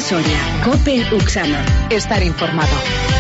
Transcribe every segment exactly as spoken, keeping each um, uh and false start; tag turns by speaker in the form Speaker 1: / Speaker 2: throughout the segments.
Speaker 1: COPE Soria, COPE Uxama. Estar informado.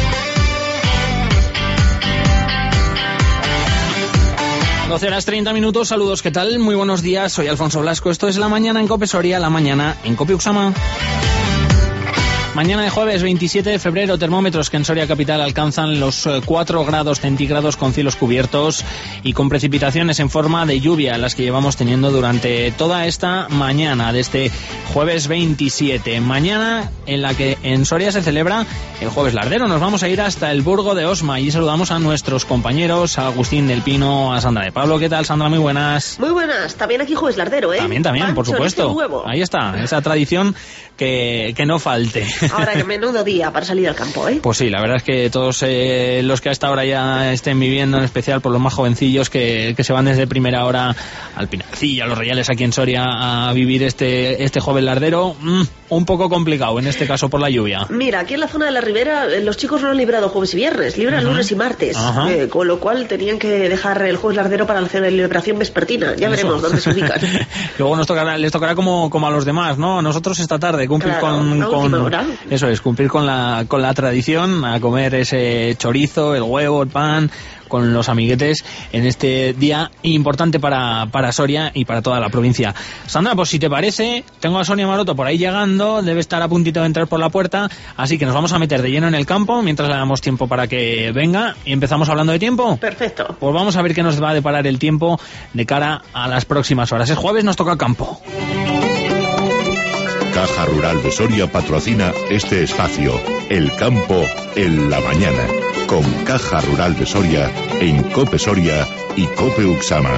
Speaker 2: doce horas treinta minutos, saludos, ¿qué tal? Muy buenos días, soy Alfonso Blasco, esto es La Mañana en COPE Soria, La Mañana en COPE Uxama. Mañana de jueves veintisiete de febrero, termómetros que en Soria capital alcanzan los cuatro grados centígrados con cielos cubiertos y con precipitaciones en forma de lluvia, las que llevamos teniendo durante toda esta mañana de este jueves veintisiete. Mañana en la que en Soria se celebra el Jueves Lardero. Nos vamos a ir hasta el Burgo de Osma y saludamos a nuestros compañeros, a Agustín del Pino, a Sandra de Pablo. ¿Qué tal, Sandra? Muy buenas.
Speaker 3: Muy buenas. También aquí Jueves Lardero, ¿eh?
Speaker 2: También, también,
Speaker 3: Pan,
Speaker 2: por supuesto.
Speaker 3: Huevo.
Speaker 2: Ahí está, esa tradición que, que no falte.
Speaker 3: Ahora que menudo día para salir al campo, ¿eh?
Speaker 2: Pues sí, la verdad es que todos eh, los que hasta ahora ya estén viviendo, en especial por los más jovencillos que, que se van desde primera hora al Pinarcillo, a los Reales aquí en Soria a vivir este este Jueves Lardero, mmm, un poco complicado en este caso por la lluvia.
Speaker 3: Mira, aquí en la zona de la Ribera los chicos no han librado jueves y viernes, libran uh-huh. lunes y martes, eh, con lo cual tenían que dejar el Jueves Lardero para la celebración vespertina. Ya Eso. veremos dónde se ubican.
Speaker 2: Luego nos tocará, les tocará como, como a los demás, ¿no? A nosotros esta tarde cumplir
Speaker 3: claro,
Speaker 2: con, con
Speaker 3: hora.
Speaker 2: Eso es, cumplir con la con la tradición, a comer ese chorizo, el huevo, el pan, con los amiguetes en este día importante para, para Soria y para toda la provincia. Sandra, pues si te parece, tengo a Sonia Maroto por ahí llegando, debe estar a puntito de entrar por la puerta, así que nos vamos a meter de lleno en el campo mientras le damos tiempo para que venga y empezamos hablando de tiempo.
Speaker 3: Perfecto.
Speaker 2: Pues vamos a ver qué nos va a deparar el tiempo de cara a las próximas horas. Es jueves, nos toca campo.
Speaker 4: Caja Rural de Soria patrocina este espacio, El Campo en la Mañana, con Caja Rural de Soria en COPE Soria y COPE Uxama.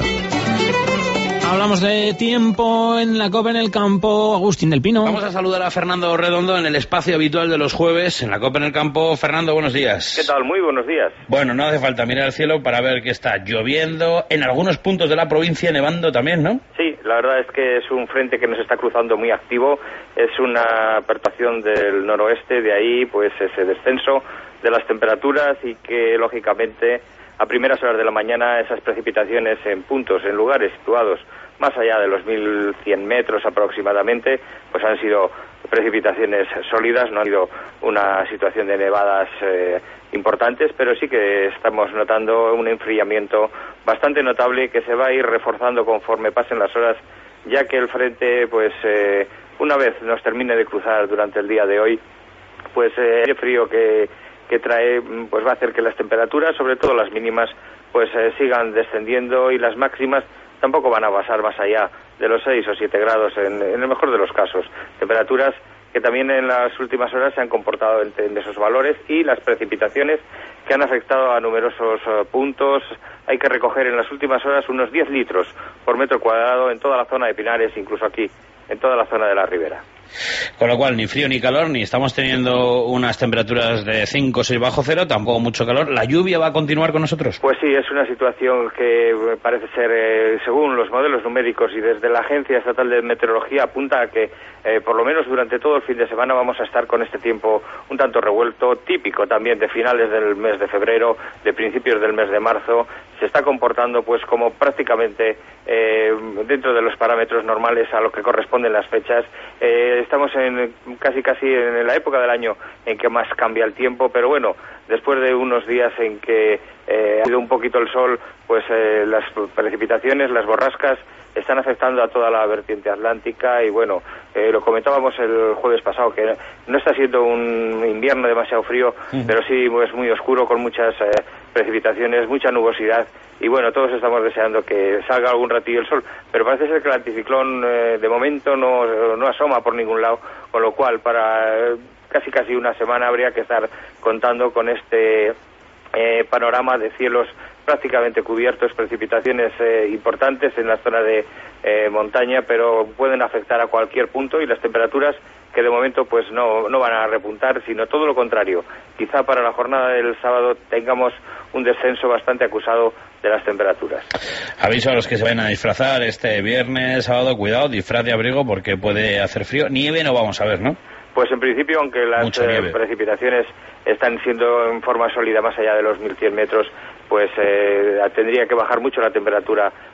Speaker 2: Hablamos de tiempo en la COPE en el campo. Agustín del Pino.
Speaker 5: Vamos a saludar a Fernando Redondo en el espacio habitual de los jueves en la COPE en el campo. Fernando, buenos días.
Speaker 6: ¿Qué tal? Muy buenos días.
Speaker 5: Bueno, no hace falta mirar al cielo para ver que está lloviendo, en algunos puntos de la provincia nevando también, ¿no?
Speaker 6: Sí, la verdad es que es un frente que nos está cruzando muy activo, es una perturbación del noroeste, de ahí pues ese descenso de las temperaturas y que lógicamente a primeras horas de la mañana esas precipitaciones en puntos, en lugares situados más allá de los mil cien metros aproximadamente, pues han sido precipitaciones sólidas, no ha habido una situación de nevadas eh, importantes, pero sí que estamos notando un enfriamiento bastante notable que se va a ir reforzando conforme pasen las horas, ya que el frente, pues eh, una vez nos termine de cruzar durante el día de hoy, pues eh, el frío que, que trae pues va a hacer que las temperaturas, sobre todo las mínimas, pues eh, sigan descendiendo y las máximas tampoco van a pasar más allá de los seis o siete grados en, en el mejor de los casos. Temperaturas que también en las últimas horas se han comportado en, en esos valores y las precipitaciones que han afectado a numerosos uh, puntos. Hay que recoger en las últimas horas unos diez litros por metro cuadrado en toda la zona de Pinares, incluso aquí, en toda la zona de la Ribera.
Speaker 5: Con lo cual, ni frío ni calor, ni estamos teniendo unas temperaturas de cinco o seis bajo cero, tampoco mucho calor. ¿La lluvia va a continuar con nosotros?
Speaker 6: Pues sí, es una situación que parece ser, eh, según los modelos numéricos y desde la Agencia Estatal de Meteorología, apunta a que eh, por lo menos durante todo el fin de semana vamos a estar con este tiempo un tanto revuelto, típico también de finales del mes de febrero, de principios del mes de marzo. Se está comportando pues como prácticamente eh, dentro de los parámetros normales a lo que corresponden las fechas. Eh, estamos en casi casi en la época del año en que más cambia el tiempo, pero bueno, después de unos días en que eh, ha ido un poquito el sol, pues eh, las precipitaciones, las borrascas están afectando a toda la vertiente atlántica y bueno, eh, lo comentábamos el jueves pasado, que no está siendo un invierno demasiado frío, uh-huh. pero sí es muy oscuro con muchas eh, precipitaciones, mucha nubosidad y bueno, todos estamos deseando que salga algún ratillo el sol, pero parece ser que el anticiclón eh, de momento no, no asoma por ningún lado, con lo cual para eh, casi casi una semana habría que estar contando con este eh, panorama de cielos prácticamente cubiertos, precipitaciones eh, importantes en la zona de eh, montaña, pero pueden afectar a cualquier punto y las temperaturas que de momento pues no, no van a repuntar, sino todo lo contrario. Quizá para la jornada del sábado tengamos un descenso bastante acusado de las temperaturas.
Speaker 5: Aviso a los que se vayan a disfrazar este viernes, sábado, cuidado, disfraz de abrigo porque puede hacer frío. Nieve no vamos a ver, ¿no?
Speaker 6: Pues en principio, aunque las eh, precipitaciones están siendo en forma sólida más allá de los mil cien metros, pues eh, tendría que bajar mucho la temperatura,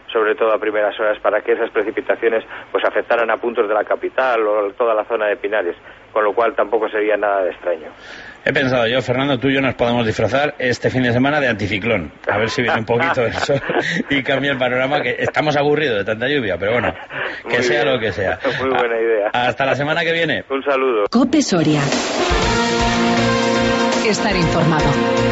Speaker 6: sobre todo a primeras horas, para que esas precipitaciones pues afectaran a puntos de la capital o toda la zona de Pinares, con lo cual tampoco sería nada de extraño.
Speaker 5: He pensado yo, Fernando, tú y yo nos podemos disfrazar este fin de semana de anticiclón, a ver si viene un poquito el sol y cambia el panorama, que estamos aburridos de tanta lluvia, pero bueno, que Muy sea bien. Lo que sea.
Speaker 6: Muy buena idea.
Speaker 5: Hasta la semana que viene.
Speaker 6: Un saludo.
Speaker 1: COPE Soria. Estar informado.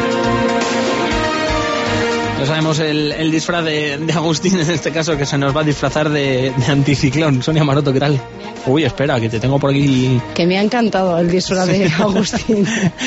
Speaker 2: Ya sabemos el, el disfraz de, de Agustín, en este caso, que se nos va a disfrazar de, de anticiclón. Sonia Maroto, ¿qué tal? Uy, espera, que te tengo por aquí.
Speaker 7: Que me ha encantado el disfraz de Agustín.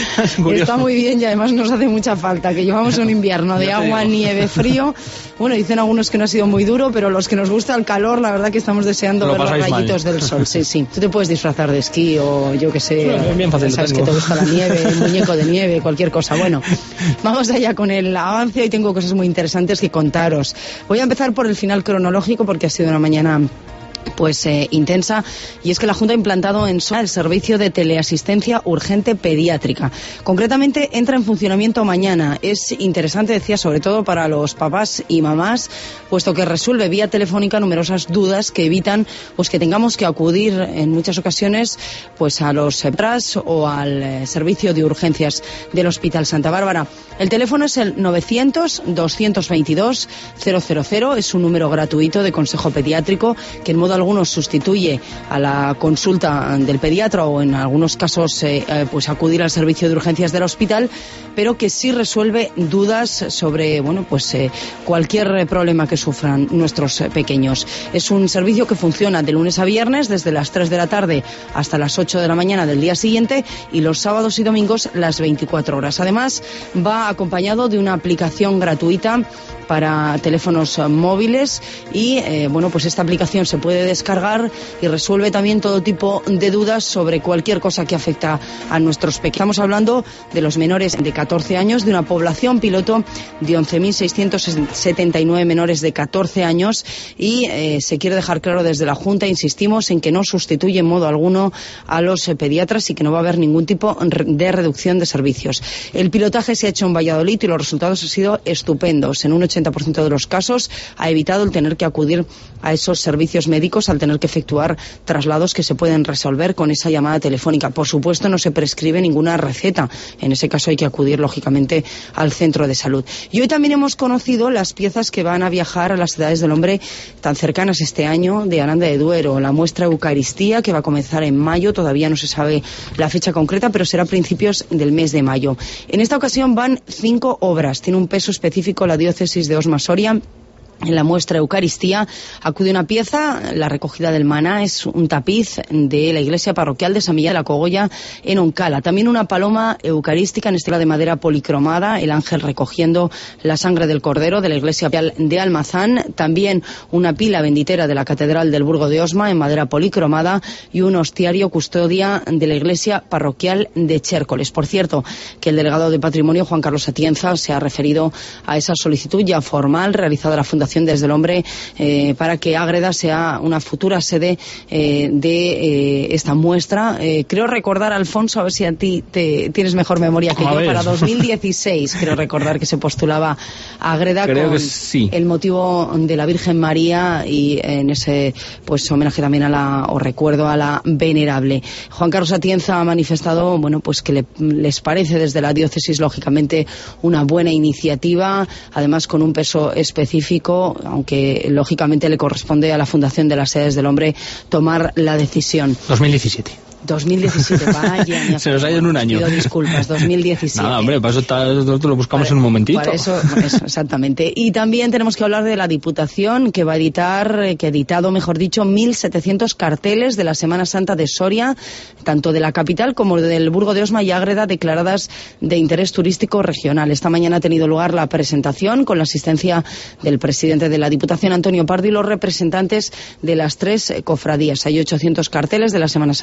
Speaker 7: Está muy bien y además nos hace mucha falta, que llevamos un invierno de agua, nieve, frío. Bueno, dicen algunos que no ha sido muy duro, pero los que nos gusta el calor, la verdad que estamos deseando ver los rayitos mal. Del sol. Sí, sí. Tú te puedes disfrazar de esquí o yo que sé,
Speaker 2: bueno, bien fácil,
Speaker 7: sabes que te gusta la nieve, el muñeco de nieve, cualquier cosa. Bueno, vamos allá con el avance. Hoy tengo cosas muy interesantes que contaros. Voy a empezar por el final cronológico porque ha sido una mañana pues eh, intensa, y es que la Junta ha implantado en Soria el servicio de teleasistencia urgente pediátrica. Concretamente entra en funcionamiento mañana. Es interesante, decía, sobre todo para los papás y mamás, puesto que resuelve vía telefónica numerosas dudas que evitan pues que tengamos que acudir en muchas ocasiones pues a los EPRAS o al eh, servicio de urgencias del Hospital Santa Bárbara. El teléfono es el novecientos, doscientos veintidós, cero cero cero, es un número gratuito de consejo pediátrico que en modo algunos sustituye a la consulta del pediatra o en algunos casos eh, pues acudir al servicio de urgencias del hospital, pero que sí resuelve dudas sobre bueno pues eh, cualquier problema que sufran nuestros pequeños. Es un servicio que funciona de lunes a viernes desde las tres de la tarde hasta las ocho de la mañana del día siguiente, y los sábados y domingos las veinticuatro horas. Además va acompañado de una aplicación gratuita para teléfonos móviles y eh, bueno pues esta aplicación se puede descargar y resuelve también todo tipo de dudas sobre cualquier cosa que afecta a nuestros pequeños. Estamos hablando de los menores de catorce años, de una población piloto de once mil seiscientos setenta y nueve menores de catorce años, y eh, se quiere dejar claro desde la Junta, insistimos en que no sustituye en modo alguno a los eh, pediatras y que no va a haber ningún tipo de reducción de servicios. El pilotaje se ha hecho en Valladolid y los resultados han sido estupendos. En un ochenta por ciento de los casos ha evitado el tener que acudir a esos servicios médicos al tener que efectuar traslados que se pueden resolver con esa llamada telefónica. Por supuesto, no se prescribe ninguna receta. En ese caso hay que acudir, lógicamente, al centro de salud. Y hoy también hemos conocido las piezas que van a viajar a las Edades del Hombre tan cercanas este año de Aranda de Duero. La muestra Eucaristía, que va a comenzar en mayo, todavía no se sabe la fecha concreta, pero será a principios del mes de mayo. En esta ocasión van cinco obras. Tiene un peso específico la diócesis de Osma-Soria. En la muestra Eucaristía acude una pieza, la recogida del maná, es un tapiz de la iglesia parroquial de San Miguel de la Cogolla en Oncala. También una paloma eucarística en estela de madera policromada, el ángel recogiendo la sangre del cordero de la iglesia de Almazán. También una pila benditera de la catedral del Burgo de Osma en madera policromada y un hostiario custodia de la iglesia parroquial de Chércoles. Por cierto, que el delegado de Patrimonio, Juan Carlos Atienza, se ha referido a esa solicitud ya formal realizada a la Fundación Desde el Hombre eh, para que Ágreda sea una futura sede eh, de eh, esta muestra. Eh, creo recordar, Alfonso, a ver si a ti te tienes mejor memoria que a yo, ver. Para dos mil dieciséis creo recordar que se postulaba Ágreda creo con que sí. El motivo de la Virgen María y en ese pues homenaje también a la, o recuerdo a la venerable. Juan Carlos Atienza ha manifestado bueno pues que le, les parece desde la diócesis lógicamente una buena iniciativa, además con un peso específico, aunque lógicamente le corresponde a la Fundación de las Edades del Hombre tomar la decisión.
Speaker 2: dos mil diecisiete
Speaker 7: dos mil diecisiete, vaya.
Speaker 2: Se nos ha ido en un año.
Speaker 7: Pido disculpas, dos mil diecisiete.
Speaker 2: Nada, hombre, para eso está, nosotros lo buscamos para, en un momentito.
Speaker 7: Para eso, eso, exactamente. Y también tenemos que hablar de la Diputación, que va a editar, que ha editado, mejor dicho, mil setecientos carteles de la Semana Santa de Soria, tanto de la capital como del Burgo de Osma y Ágreda, declaradas de interés turístico regional. Esta mañana ha tenido lugar la presentación con la asistencia del presidente de la Diputación, Antonio Pardo, y los representantes de las tres cofradías. Hay ochocientos carteles de la Semana Santa de la capital,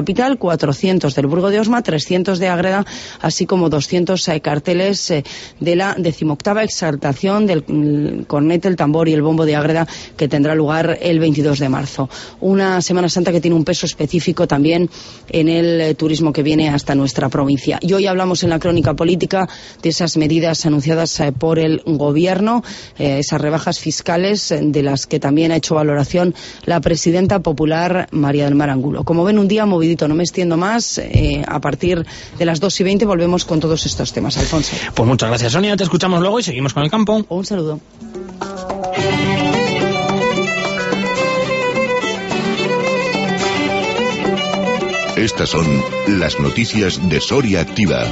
Speaker 7: capital, cuatrocientos del Burgo de Osma, trescientos de Ágreda, así como doscientos eh, carteles eh, de la decimoctava exaltación del mm, cornet, el tambor y el bombo de Ágreda, que tendrá lugar el veintidós de marzo. Una Semana Santa que tiene un peso específico también en el eh, turismo que viene hasta nuestra provincia. Y hoy hablamos en la crónica política de esas medidas anunciadas eh, por el Gobierno, eh, esas rebajas fiscales eh, de las que también ha hecho valoración la presidenta popular María del Mar Angulo. Como ven, un día movidito, no me extiendo más. Eh, a partir de las dos y veinte volvemos con todos estos temas. Alfonso.
Speaker 2: Pues muchas gracias, Sonia. Te escuchamos luego y seguimos con el campo.
Speaker 7: Un saludo.
Speaker 4: Estas son las noticias de Soria Activa.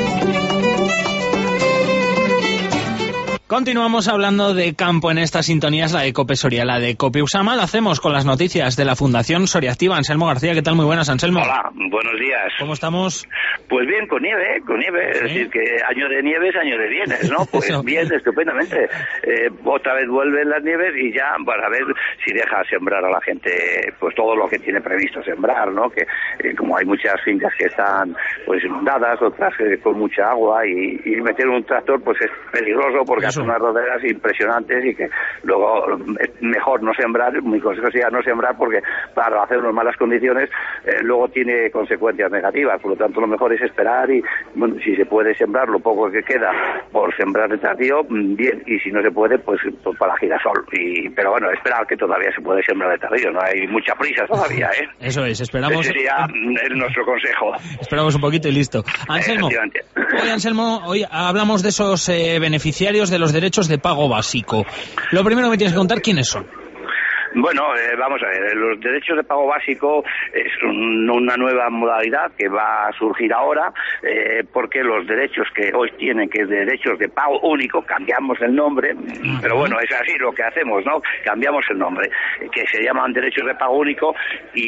Speaker 2: Continuamos hablando de campo en esta sintonía, es la de Cope Soria, la de Cope Usama. Lo hacemos con las noticias de la Fundación Soria Activa. Anselmo García, ¿qué tal? Muy buenas, Anselmo.
Speaker 8: Hola, buenos días.
Speaker 2: ¿Cómo estamos?
Speaker 8: Pues bien, con nieve, con nieve. ¿Sí? Es decir, que año de nieve es año de bienes, ¿no? Pues bien, estupendamente. Eh, otra vez vuelven las nieves y ya para ver si deja sembrar a la gente pues todo lo que tiene previsto sembrar, ¿no? Que eh, como hay muchas fincas que están pues inundadas, otras eh, con mucha agua y, y meter un tractor pues es peligroso porque hace unas roderas impresionantes y que luego es mejor no sembrar. Mi consejo sería no sembrar porque para hacer unas malas condiciones eh, luego tiene consecuencias negativas. Por lo tanto, lo mejor es esperar y bueno, si se puede sembrar lo poco que queda por sembrar de tardío, bien, y si no se puede, pues, pues para girasol. Y, pero bueno, esperar que todavía se puede sembrar de tardío, no hay mucha prisa todavía, ¿eh?
Speaker 2: Eso es, esperamos.
Speaker 8: Ese sería el, nuestro consejo.
Speaker 2: Esperamos un poquito y listo. Anselmo, hoy, Anselmo, hoy hablamos de esos eh, beneficiarios de los derechos de pago básico. Lo primero que me tienes que contar, ¿quiénes son?
Speaker 8: Bueno, eh, vamos a ver, los derechos de pago básico es un, una nueva modalidad que va a surgir ahora, eh, porque los derechos que hoy tienen, que es derechos de pago único, cambiamos el nombre, uh-huh. pero bueno, es así lo que hacemos, ¿no? Cambiamos el nombre, que se llaman derechos de pago único,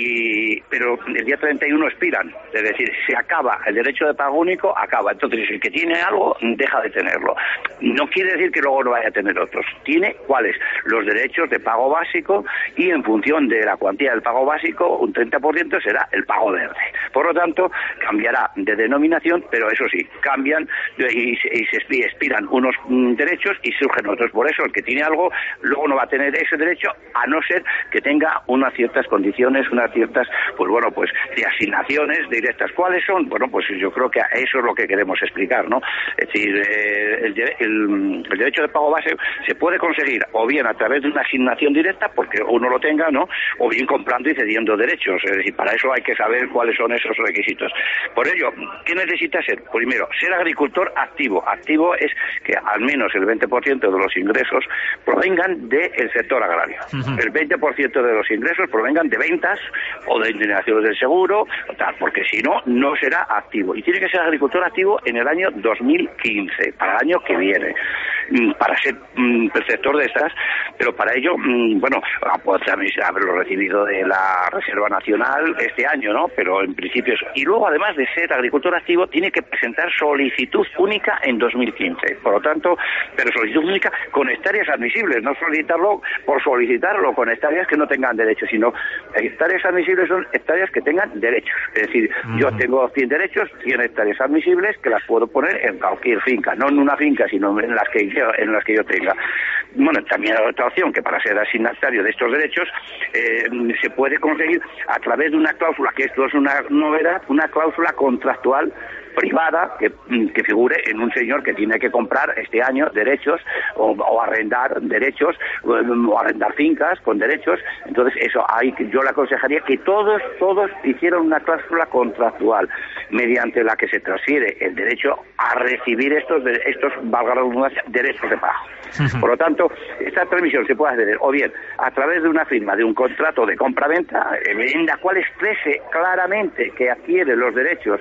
Speaker 8: y pero el día treinta y uno expiran, es decir, se acaba el derecho de pago único, acaba. Entonces, el que tiene algo, deja de tenerlo. No quiere decir que luego no vaya a tener otros. Tiene, ¿cuáles? Los derechos de pago básico, y en función de la cuantía del pago básico, un treinta por ciento será el pago verde. Por lo tanto, cambiará de denominación, pero eso sí, cambian y se, y se expiran unos mm, derechos y surgen otros. Por eso, el que tiene algo, luego no va a tener ese derecho, a no ser que tenga unas ciertas condiciones, unas ciertas, pues bueno, pues de asignaciones directas. ¿Cuáles son? Bueno, pues yo creo que eso es lo que queremos explicar, ¿no? Es decir, eh, el, el, el derecho de pago base se puede conseguir o bien a través de una asignación directa, porque uno lo tenga, ¿no? O bien comprando y cediendo derechos. Es decir, para eso hay que saber cuáles son esos requisitos. Por ello, ¿qué necesita ser? Primero, ser agricultor activo. Activo es que al menos el veinte por ciento de los ingresos provengan del sector agrario. Uh-huh. El veinte por ciento de los ingresos provengan de ventas o de indemnizaciones del seguro, o tal, porque si no, no será activo. Y tiene que ser agricultor activo en el año dos mil quince, para el año que viene, para ser mm, perceptor de estas, pero para ello, mm, bueno, pues también haberlo recibido de la Reserva Nacional este año, ¿no? Pero en principio eso. Y luego, además de ser agricultor activo, tiene que presentar solicitud única en dos mil quince. Por lo tanto, pero solicitud única con hectáreas admisibles, no solicitarlo por solicitarlo con hectáreas que no tengan derechos, sino hectáreas admisibles son hectáreas que tengan derechos. Es decir, uh-huh. yo tengo cien derechos, cien hectáreas admisibles que las puedo poner en cualquier finca, no en una finca, sino en las que yo, en las que yo tenga. Bueno, también hay otra opción, que para ser asignatario de estos derechos eh, se puede conseguir a través de una cláusula, que esto es una novedad, una cláusula contractual privada que, que figure en un señor que tiene que comprar este año derechos o, o arrendar derechos o, o arrendar fincas con derechos. Entonces eso ahí yo le aconsejaría que todos todos hicieran una cláusula contractual mediante la que se transfiere el derecho a recibir estos estos valga la redundancia derechos de pago. Uh-huh. Por lo tanto, esta transmisión se puede hacer o bien a través de una firma de un contrato de compra-venta en la cual exprese claramente que adquiere los derechos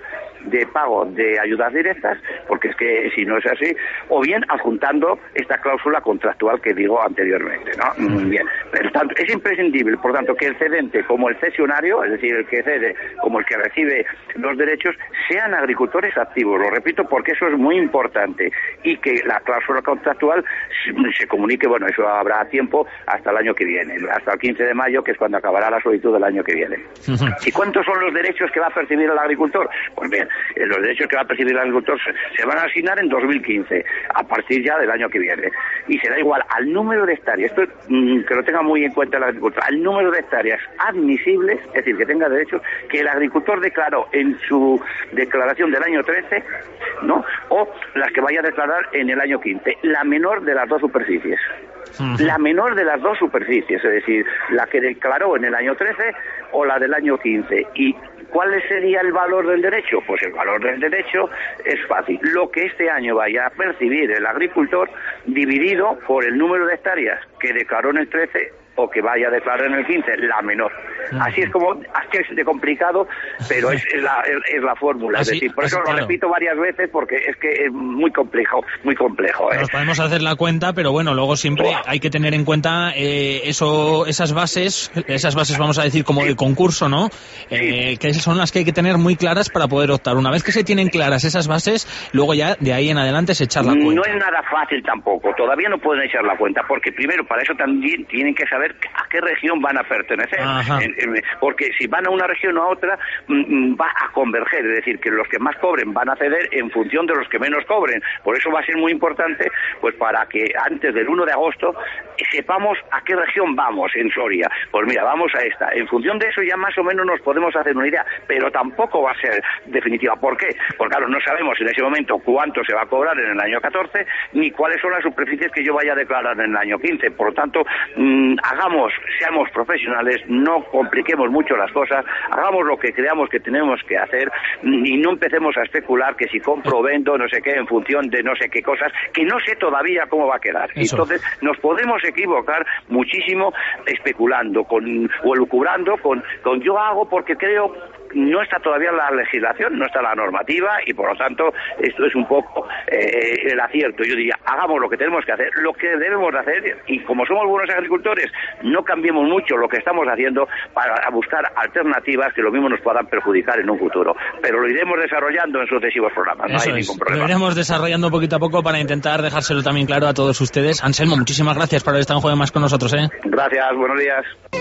Speaker 8: de pago de ayudas directas, porque es que si no es así, o bien adjuntando esta cláusula contractual que digo anteriormente, ¿no? Bien, por tanto, es imprescindible, por tanto, que el cedente como el cesionario, es decir, el que cede como el que recibe los derechos, sean agricultores activos, lo repito porque eso es muy importante, y que la cláusula contractual se comunique, bueno, eso habrá tiempo hasta el año que viene, hasta el quince de mayo, que es cuando acabará la solicitud del año que viene. Uh-huh. ¿Y cuántos son los derechos que va a percibir el agricultor? Pues bien, los derechos que va a percibir el agricultor se, se van a asignar en dos mil quince, a partir ya del año que viene, y será igual al número de hectáreas, esto mmm, que lo tenga muy en cuenta el agricultor, al número de hectáreas admisibles, es decir, que tenga derechos, que el agricultor declaró en su declaración del año trece, ¿no? O las que vaya a declarar en el año quince, la menor de las dos superficies. Uh-huh. La menor de las dos superficies, es decir, la que declaró en el año trece o la del año quince. ¿Y cuál sería el valor del derecho? Pues el valor del derecho es fácil. Lo que este año vaya a percibir el agricultor dividido por el número de hectáreas que declaró en el trece o que vaya a declarar en el quince, la menor. Así es como, así es de complicado, pero es, es la es, es la fórmula. Así, es decir, por eso claro. Lo repito varias veces, porque es que es muy complejo, muy complejo. ¿eh?
Speaker 2: Nos podemos hacer la cuenta, pero bueno, luego siempre oh. hay que tener en cuenta eh, eso, esas bases, esas bases vamos a decir como sí. de concurso, ¿no? Eh, sí. Que son las que hay que tener muy claras para poder optar. Una vez que se tienen claras esas bases, luego ya de ahí en adelante se echar la cuenta.
Speaker 8: No es nada fácil tampoco, todavía no pueden echar la cuenta, porque primero para eso también tienen que saber a qué región van a pertenecer, eh, porque si van a una región o a otra mm, va a converger, es decir, que los que más cobren van a ceder en función de los que menos cobren. Por eso va a ser muy importante, pues para que antes del uno de agosto sepamos a qué región vamos en Soria. Pues mira, vamos a esta. En función de eso ya más o menos nos podemos hacer una idea, pero tampoco va a ser definitiva. ¿Por qué? Porque claro, no sabemos en ese momento cuánto se va a cobrar en el año catorce, ni cuáles son las superficies que yo vaya a declarar en el año quince. Por lo tanto, mmm, hagamos seamos profesionales, no compliquemos mucho las cosas, hagamos lo que creamos que tenemos que hacer y no empecemos a especular que si compro o vendo, no sé qué, en función de no sé qué cosas, que no sé todavía cómo va a quedar. Eso. Entonces, nos podemos equivocar muchísimo especulando con, o elucubrando con, con yo hago porque creo. No está todavía la legislación, no está la normativa y por lo tanto esto es un poco eh, el acierto. Yo diría, hagamos lo que tenemos que hacer, lo que debemos de hacer y como somos buenos agricultores, no cambiemos mucho lo que estamos haciendo para buscar alternativas que lo mismo nos puedan perjudicar en un futuro. Pero lo iremos desarrollando en sucesivos programas, no
Speaker 2: Eso
Speaker 8: hay
Speaker 2: es.
Speaker 8: ningún problema.
Speaker 2: Lo iremos desarrollando poquito a poco para intentar dejárselo también claro a todos ustedes. Anselmo, muchísimas gracias por haber estado un jueves más con nosotros. ¿eh?
Speaker 8: Gracias, buenos días.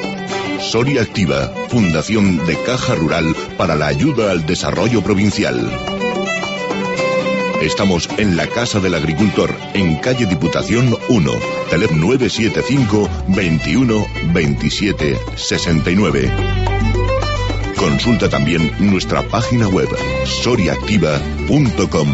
Speaker 4: Soria Activa, Fundación de Caja Rural para la Ayuda al Desarrollo Provincial. Estamos en la Casa del Agricultor, en calle Diputación uno, teléfono nueve siete cinco, veintiuno, veintisiete, sesenta y nueve. Consulta también nuestra página web, soria activa punto com.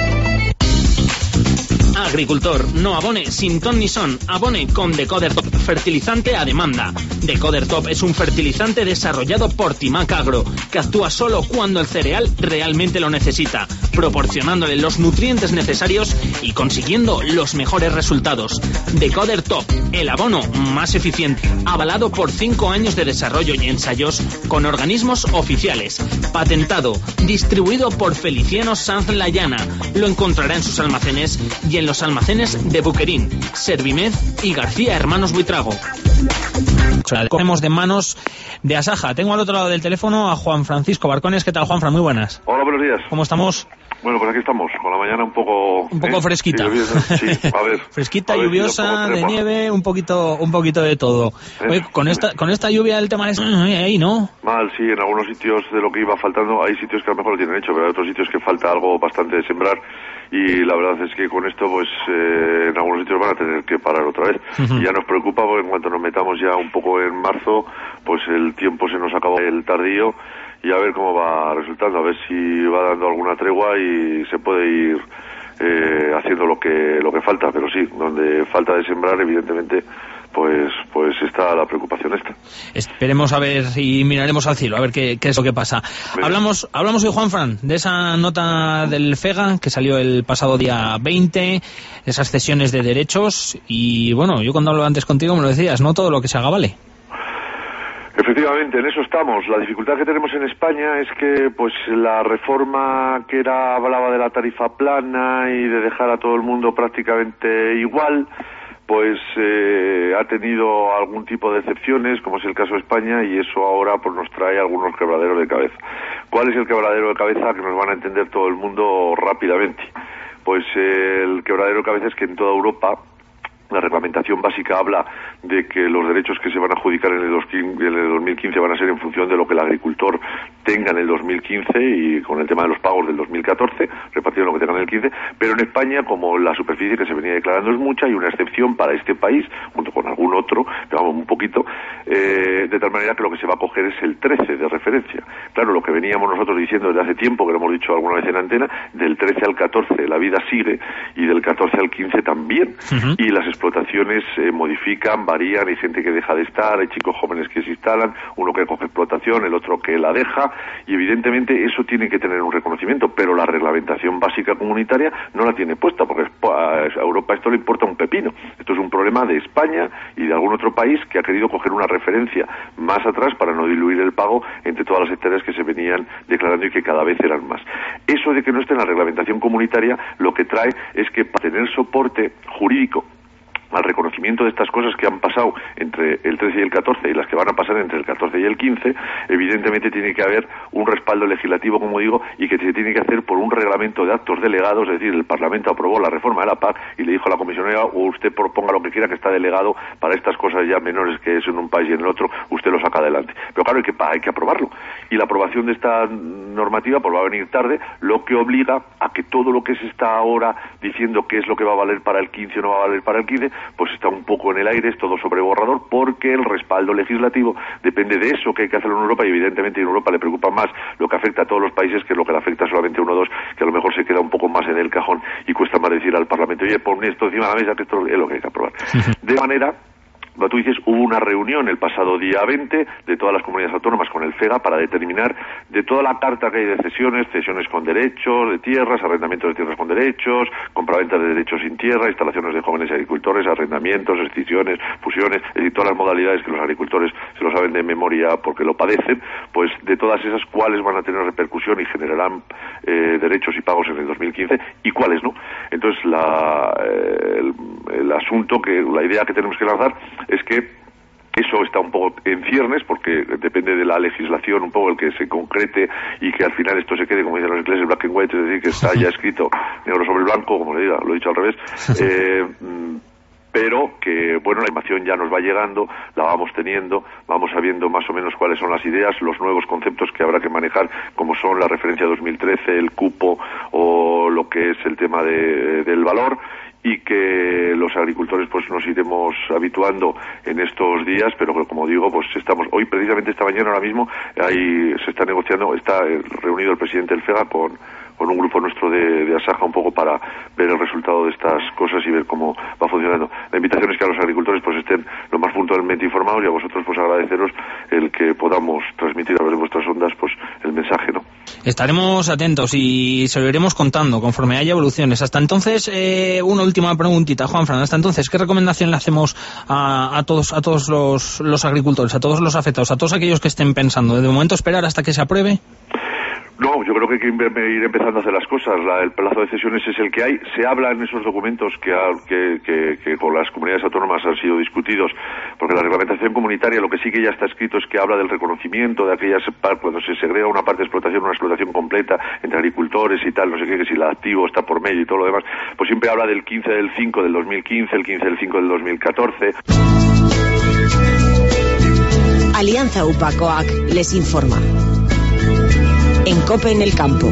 Speaker 2: Agricultor, no abone sin ton ni son, abone con Decoder Top, fertilizante a demanda. Decoder Top es un fertilizante desarrollado por Timac Agro, que actúa solo cuando el cereal realmente lo necesita, proporcionándole los nutrientes necesarios y consiguiendo los mejores resultados. Decoder Top, el abono más eficiente, avalado por cinco años de desarrollo y ensayos con organismos oficiales, patentado, distribuido por Feliciano Sanz Layana. Lo encontrará en sus almacenes y en los almacenes de Buquerín, Servimed y García Hermanos Buitrago. Cogemos de manos de Asaja. Tengo al otro lado del teléfono a Juan Francisco Barcones. ¿Qué tal, Juanfran? Muy buenas.
Speaker 9: Hola, buenos días.
Speaker 2: ¿Cómo estamos?
Speaker 9: Bueno, pues aquí estamos, con la mañana un poco...
Speaker 2: Un poco
Speaker 9: ¿eh?
Speaker 2: fresquita.
Speaker 9: Sí, sí, a ver.
Speaker 2: Fresquita,
Speaker 9: a ver,
Speaker 2: lluviosa, de nieve, un poquito un poquito de todo. ¿Eh? Oye, con esta con esta lluvia el tema es ahí, ¿no?
Speaker 9: Mal, sí, en algunos sitios de lo que iba faltando, hay sitios que a lo mejor lo tienen hecho, pero hay otros sitios que falta algo bastante de sembrar y la verdad es que con esto, pues, eh, en algunos sitios van a tener que parar otra vez. Uh-huh. Y ya nos preocupa porque en cuanto nos metamos ya un poco en marzo, pues el tiempo se nos acaba el tardío y a ver cómo va resultando, a ver si va dando alguna tregua y se puede ir eh, haciendo lo que lo que falta, pero sí, donde falta de sembrar, evidentemente, pues pues está la preocupación esta.
Speaker 2: Esperemos a ver y miraremos al cielo, a ver qué, qué es lo que pasa. Bien. Hablamos hablamos hoy, Juanfran, de esa nota del FEGA que salió el pasado día veinte, esas cesiones de derechos y, bueno, yo cuando hablaba antes contigo me lo decías, no todo lo que se haga vale.
Speaker 9: Efectivamente, en eso estamos. La dificultad que tenemos en España es que, pues, la reforma que era hablaba de la tarifa plana y de dejar a todo el mundo prácticamente igual, pues eh, ha tenido algún tipo de excepciones, como es el caso de España, y eso ahora pues nos trae algunos quebraderos de cabeza. ¿Cuál es el quebradero de cabeza que nos van a entender todo el mundo rápidamente? Pues eh, el quebradero de cabeza es que en toda Europa la reglamentación básica habla de que los derechos que se van a adjudicar en el dos mil quince van a ser en función de lo que el agricultor tenga en el dos mil quince y con el tema de los pagos del dos mil catorce, repartido lo que tenga en el quince, pero en España, como la superficie que se venía declarando es mucha, hay una excepción para este país, junto con algún otro, digamos un poquito, eh, de tal manera que lo que se va a coger es el trece de referencia. Claro, lo que veníamos nosotros diciendo desde hace tiempo, que lo hemos dicho alguna vez en antena, del trece al catorce la vida sigue, y del catorce al quince también, uh-huh. y las explotaciones se eh, modifican, varían, hay gente que deja de estar, hay chicos jóvenes que se instalan, uno que coge explotación, el otro que la deja, y evidentemente eso tiene que tener un reconocimiento, pero la reglamentación básica comunitaria no la tiene puesta, porque a Europa esto le importa un pepino. Esto es un problema de España y de algún otro país que ha querido coger una referencia más atrás para no diluir el pago entre todas las hectáreas que se venían declarando y que cada vez eran más. Eso de que no esté en la reglamentación comunitaria lo que trae es que para tener soporte jurídico al reconocimiento de estas cosas que han pasado entre el trece y el catorce y las que van a pasar entre el catorce y el quince, evidentemente tiene que haber un respaldo legislativo, como digo, y que se tiene que hacer por un reglamento de actos delegados, es decir, el Parlamento aprobó la reforma de la P A C y le dijo a la comisionera, o usted proponga lo que quiera que está delegado para estas cosas ya menores que es en un país y en el otro, usted lo saca adelante. Pero claro, hay que, hay que aprobarlo. Y la aprobación de esta normativa pues va a venir tarde, lo que obliga a que todo lo que se está ahora diciendo qué es lo que va a valer para el quince o no va a valer para el quince, pues está un poco en el aire, es todo sobreborrador, porque el respaldo legislativo depende de eso que hay que hacerlo en Europa, y evidentemente en Europa le preocupa más lo que afecta a todos los países que lo que le afecta solamente a uno o dos, que a lo mejor se queda un poco más en el cajón y cuesta más decir al Parlamento, oye, pon esto encima de la mesa, que esto es lo que hay que aprobar. De manera... Como tú dices, hubo una reunión el pasado día veinte de todas las comunidades autónomas con el FEGA para determinar de toda la carta que hay de cesiones, cesiones con derechos de tierras, arrendamientos de tierras con derechos, compraventa de derechos sin tierra, instalaciones de jóvenes agricultores, arrendamientos, excisiones, fusiones, es decir, todas las modalidades que los agricultores se lo saben de memoria porque lo padecen, pues de todas esas, cuáles van a tener repercusión y generarán eh, derechos y pagos en el dos mil quince y cuáles no. Entonces, la, eh, el, el asunto, que la idea que tenemos que lanzar es que eso está un poco en ciernes, porque depende de la legislación un poco el que se concrete y que al final esto se quede, como dicen los ingleses, black and white, es decir, que está ya escrito negro sobre blanco, como le diga, lo he dicho al revés, eh, pero que, bueno, la información ya nos va llegando, la vamos teniendo, vamos sabiendo más o menos cuáles son las ideas, los nuevos conceptos que habrá que manejar, como son la referencia dos mil trece, el cupo o lo que es el tema de, del valor, y que los agricultores pues nos iremos habituando en estos días, pero como digo, pues estamos hoy, precisamente esta mañana ahora mismo, ahí se está negociando, está reunido el presidente del FEGA con con un grupo nuestro de, de Asaja un poco para ver el resultado de estas cosas y ver cómo va funcionando. La invitación es que a los agricultores pues estén lo más puntualmente informados, y a vosotros pues agradeceros el que podamos transmitir a través de vuestras ondas pues el mensaje, ¿no?
Speaker 2: Estaremos atentos y se lo iremos contando conforme haya evoluciones. Hasta entonces, eh, una última preguntita, Juanfran. Hasta entonces, ¿qué recomendación le hacemos a, a todos a todos los, los agricultores, a todos los afectados, a todos aquellos que estén pensando? ¿De momento esperar hasta que se apruebe?
Speaker 9: No, yo creo que hay que ir empezando a hacer las cosas. La, el plazo de cesiones es el que hay. Se habla en esos documentos que, que, que, que con las comunidades autónomas han sido discutidos, porque la reglamentación comunitaria, lo que sí que ya está escrito es que habla del reconocimiento de aquellas, cuando se segrega una parte de explotación, una explotación completa entre agricultores y tal, no sé qué, que si la activo está por medio y todo lo demás, pues siempre habla del quince del cinco del dos mil quince, el quince del cinco del dos mil catorce.
Speaker 1: Alianza UPA-COAC les informa. En COPE en el campo.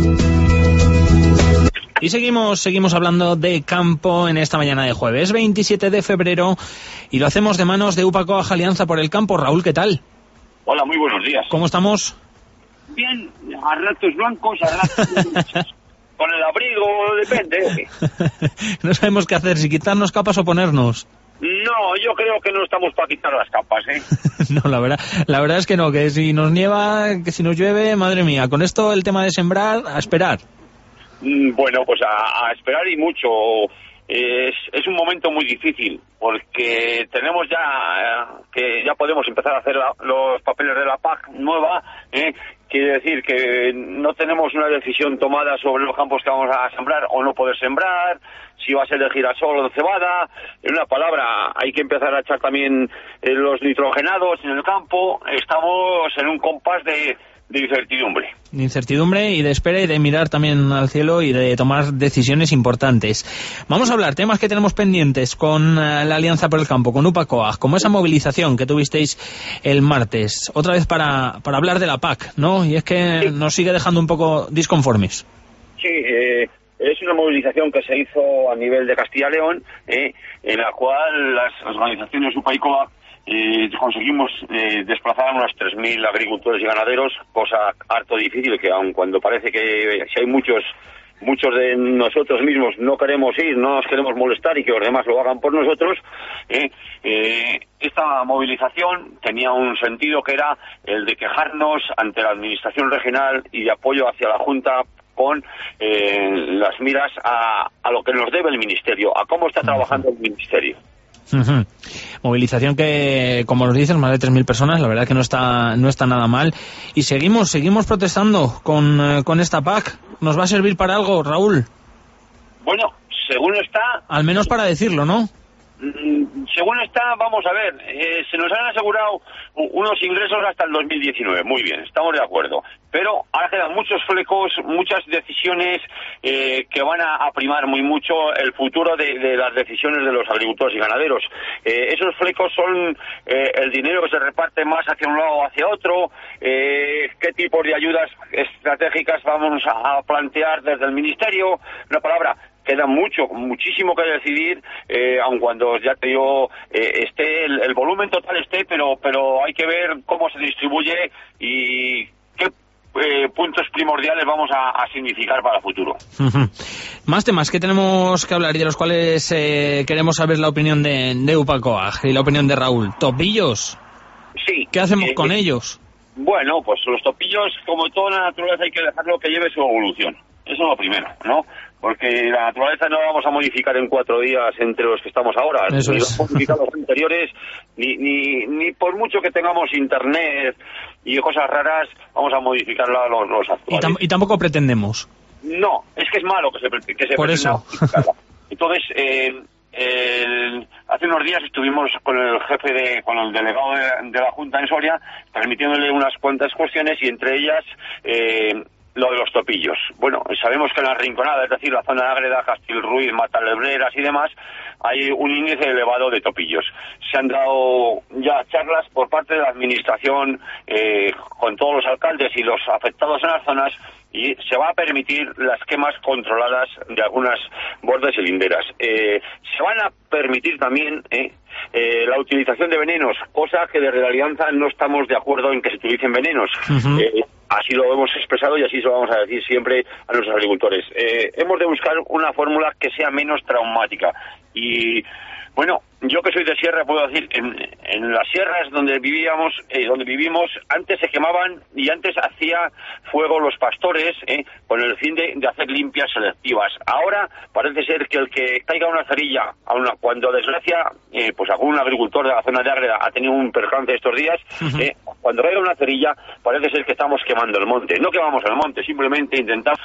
Speaker 2: Y seguimos, seguimos hablando de campo en esta mañana de jueves veintisiete de febrero, y lo hacemos de manos de UPA-COAC Alianza por el Campo. Raúl, ¿qué tal?
Speaker 10: Hola, muy buenos días.
Speaker 2: ¿Cómo estamos?
Speaker 10: Bien, a ratos blancos, a ratos con el abrigo, depende.
Speaker 2: No sabemos qué hacer, si quitarnos capas o ponernos.
Speaker 10: No, yo creo que no estamos para quitar las capas, ¿eh?
Speaker 2: No, la verdad, la verdad es que no, que si nos nieva, que si nos llueve, madre mía, con esto el tema de sembrar, a esperar.
Speaker 10: Mm, bueno, pues a, a esperar y mucho. es, es un momento muy difícil, porque tenemos ya eh, que ya podemos empezar a hacer la, los papeles de la P A C nueva, eh, quiere decir que no tenemos una decisión tomada sobre los campos que vamos a sembrar o no poder sembrar, si va a ser de girasol o de cebada. En una palabra, hay que empezar a echar también eh, los nitrogenados en el campo. Estamos en un compás de, de incertidumbre.
Speaker 2: De incertidumbre y de espera y de mirar también al cielo y de tomar decisiones importantes. Vamos a hablar temas que tenemos pendientes con uh, la Alianza por el Campo, con UPA-COAG, como esa movilización que tuvisteis el martes, otra vez para, para hablar de la P A C, ¿no? Y es que sí, nos sigue dejando un poco disconformes.
Speaker 10: Sí, eh, es una movilización que se hizo a nivel de Castilla y León, eh, en la cual las organizaciones UPA y COAG Eh, conseguimos eh, desplazar a unos tres mil agricultores y ganaderos, cosa harto difícil, que aun cuando parece que si hay muchos muchos de nosotros mismos no queremos ir, no nos queremos molestar y que los demás lo hagan por nosotros, eh, eh, esta movilización tenía un sentido que era el de quejarnos ante la administración regional y de apoyo hacia la Junta con eh, las miras a, a lo que nos debe el Ministerio, a cómo está trabajando el Ministerio.
Speaker 2: Uh-huh. Movilización que, como nos dicen, más de tres mil personas, la verdad que no está no está nada mal. Y seguimos seguimos protestando con, eh, con esta P A C. ¿Nos va a servir para algo, Raúl?
Speaker 10: Bueno, según está...
Speaker 2: Al menos para decirlo, ¿no?
Speaker 10: Según está, vamos a ver, eh, se nos han asegurado unos ingresos hasta el dos mil diecinueve, muy bien, estamos de acuerdo, pero ahora quedan muchos flecos, muchas decisiones eh, que van a, a primar muy mucho el futuro de, de las decisiones de los agricultores y ganaderos. Eh, esos flecos son eh, el dinero que se reparte más hacia un lado o hacia otro, eh, qué tipos de ayudas estratégicas vamos a, a plantear desde el Ministerio, una palabra... Queda mucho, muchísimo que decidir, eh, aun cuando ya te digo, eh, esté el, el volumen total esté, pero pero hay que ver cómo se distribuye y qué eh, puntos primordiales vamos a, a significar para el futuro.
Speaker 2: Uh-huh. Más temas que tenemos que hablar y de los cuales eh, queremos saber la opinión de, de UPA-COAG y la opinión de Raúl. ¿Topillos?
Speaker 10: Sí.
Speaker 2: ¿Qué hacemos
Speaker 10: eh,
Speaker 2: con
Speaker 10: eh,
Speaker 2: ellos?
Speaker 10: Bueno, pues los topillos, como toda la naturaleza, hay que dejarlo que lleve su evolución. Eso es lo primero, ¿no? Porque la naturaleza no la vamos a modificar en cuatro días entre los que estamos ahora.
Speaker 2: Eso
Speaker 10: ni
Speaker 2: es.
Speaker 10: los modificar los anteriores, ni, ni, ni por mucho que tengamos internet y cosas raras, vamos a modificar los, los actuales.
Speaker 2: Y, tam- y tampoco pretendemos.
Speaker 10: No, es que es malo que se, que se
Speaker 2: por eso.
Speaker 10: Entonces, eh, el, hace unos días estuvimos con el jefe, de, con el delegado de, de la Junta en Soria, transmitiéndole unas cuantas cuestiones y entre ellas... Eh, lo de los topillos. Bueno, sabemos que en la Rinconada, es decir, la zona de Ágreda, Castilruiz, Matalebreras y demás, hay un índice elevado de topillos. Se han dado ya charlas por parte de la Administración eh, con todos los alcaldes y los afectados en las zonas y se va a permitir las quemas controladas de algunas bordes y linderas. Eh, se van a permitir también eh, eh, la utilización de venenos, cosa que desde la Alianza no estamos de acuerdo en que se utilicen venenos. Uh-huh. Eh, así lo hemos expresado y así se lo vamos a decir siempre a nuestros agricultores. Eh, hemos de buscar una fórmula que sea menos traumática y... Bueno, yo que soy de sierra puedo decir, en, en las sierras donde vivíamos, eh, donde vivimos, antes se quemaban y antes hacía fuego los pastores, eh, con el fin de, de hacer limpias selectivas. Ahora parece ser que el que caiga una cerilla, a una, cuando desgracia, eh, pues algún agricultor de la zona de Ágreda ha tenido un percance estos días, uh-huh. eh, cuando caiga una cerilla parece ser que estamos quemando el monte. No quemamos el monte, simplemente intentamos...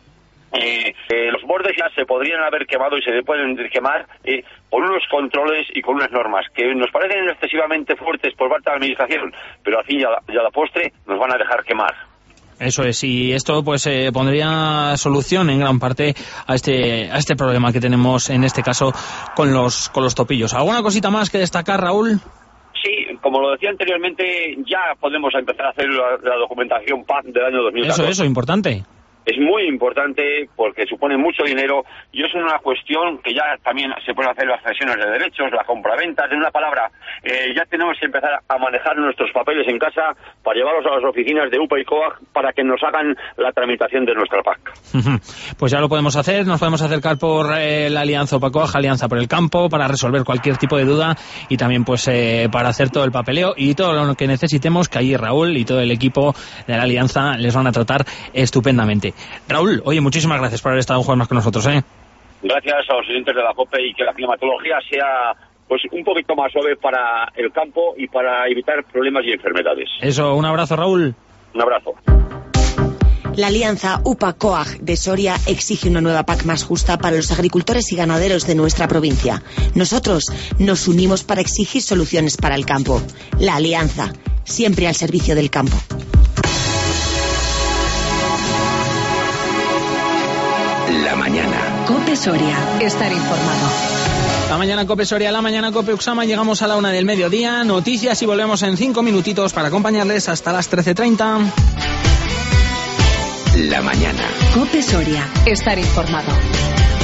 Speaker 10: Eh, eh, los bordes ya se podrían haber quemado y se pueden quemar eh, con unos controles y con unas normas que nos parecen excesivamente fuertes por parte de la administración, pero al fin y a la, y a la postre nos van a dejar quemar.
Speaker 2: Eso es, y esto pues eh, pondría solución en gran parte a este a este problema que tenemos en este caso con los con los topillos. ¿Alguna cosita más que destacar, Raúl?
Speaker 10: Sí, como lo decía anteriormente, ya podemos empezar a hacer la, la documentación P A C del año dos mil catorce.
Speaker 2: Eso, eso, importante.
Speaker 10: Es muy importante porque supone mucho dinero y es una cuestión que ya también se pueden hacer las cesiones de derechos, la compraventa, en una palabra, eh, ya tenemos que empezar a manejar nuestros papeles en casa para llevarlos a las oficinas de UPA y COAG para que nos hagan la tramitación de nuestra P A C.
Speaker 2: Pues ya lo podemos hacer, nos podemos acercar por eh, la Alianza UPA COAG, Alianza por el Campo, para resolver cualquier tipo de duda y también pues eh, para hacer todo el papeleo y todo lo que necesitemos, que allí Raúl y todo el equipo de la Alianza les van a tratar estupendamente. Raúl, oye, muchísimas gracias por haber estado un jueves más con nosotros, ¿eh?
Speaker 10: gracias a los oyentes de la COPE, y que la climatología sea pues un poquito más suave para el campo y para evitar problemas y enfermedades.
Speaker 2: Eso, un abrazo, Raúl.
Speaker 10: Un abrazo.
Speaker 1: La alianza U P A C O A G de Soria exige una nueva P A C más justa para los agricultores y ganaderos de nuestra provincia. Nosotros nos unimos para exigir soluciones para el campo. La alianza, siempre al servicio del campo.
Speaker 11: La mañana.
Speaker 12: COPE Soria. Estar informado.
Speaker 2: La mañana COPE Soria, la mañana COPE Uxama. Llegamos a la una del mediodía. Noticias y volvemos en cinco minutitos para acompañarles hasta las trece treinta.
Speaker 11: La mañana.
Speaker 12: COPE Soria. Estar informado.